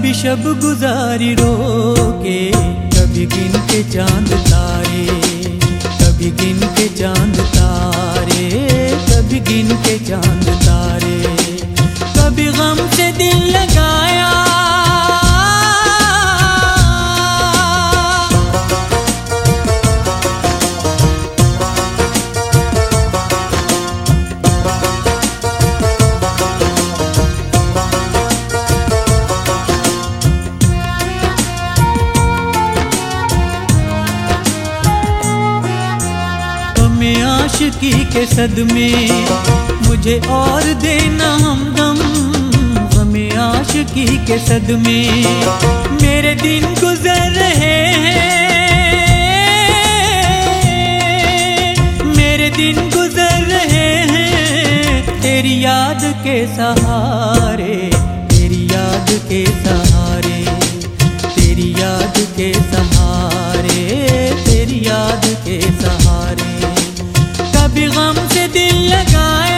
कभी शब गुजारी रो के, कभी गिन के चांद तारे, कभी गिन के चांद तारे, कभी गिन के चांद तारे। कभी गम से दिल लगाया, आशिकी के सदमे मुझे और देना हमदम, हमें आशिकी के सदमे मेरे दिन गुजर रहे हैं, मेरे दिन गुजर रहे हैं तेरी याद के सहारे, तेरी याद के सहारे, तेरी याद के सहारे, तेरी याद के सहारे। कभी गम से दिल लगाया,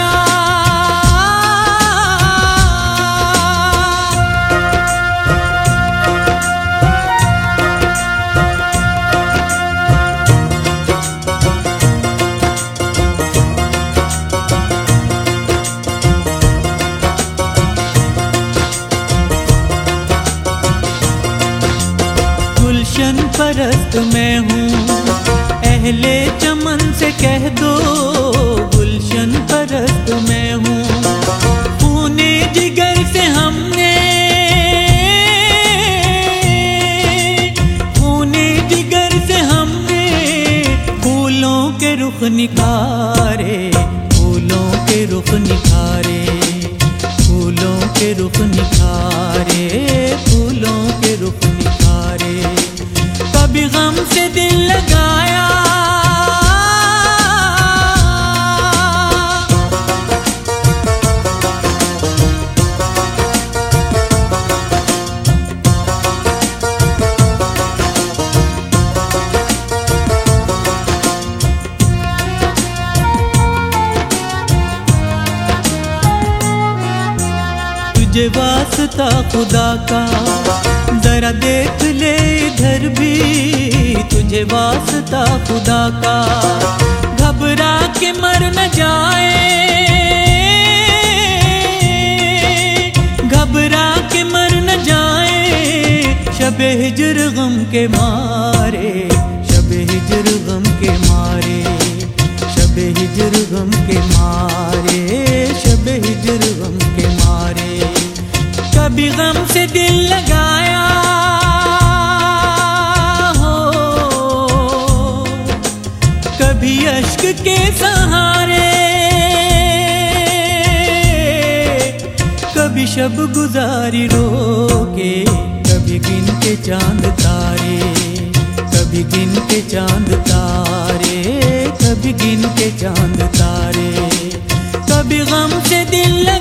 गुलशन परस्त मैं हूँ, अहले चमन से कह दो गुलशन परस्त मैं हूँ। खूने जिगर से हमने, खूने जिगर से हमने फूलों के रुख निखारे, फूलों के रुख निखारे, फूलों के रुख निखारे, फूलों के रुख निखारे। कभी गम से दिल लगाया, तुझे वास्ता खुदा का जरा देख ले इधर भी, तुझे वास्ता खुदा का घबरा के मर न जाए, घबरा के मर न जाए शबे हिज्र गम के मारे, शबे हिज्र गम के मारे, शबे हिज्र गम के मारे, शबे हिज्र गम के मारे। कभी गम से दिल लगाया हो, कभी अश्क के सहारे, कभी शब गुजारी रो के, कभी गिन के चांद तारे, कभी गिन के चांद तारे, कभी गिन के चांद तारे। कभी गम से दिल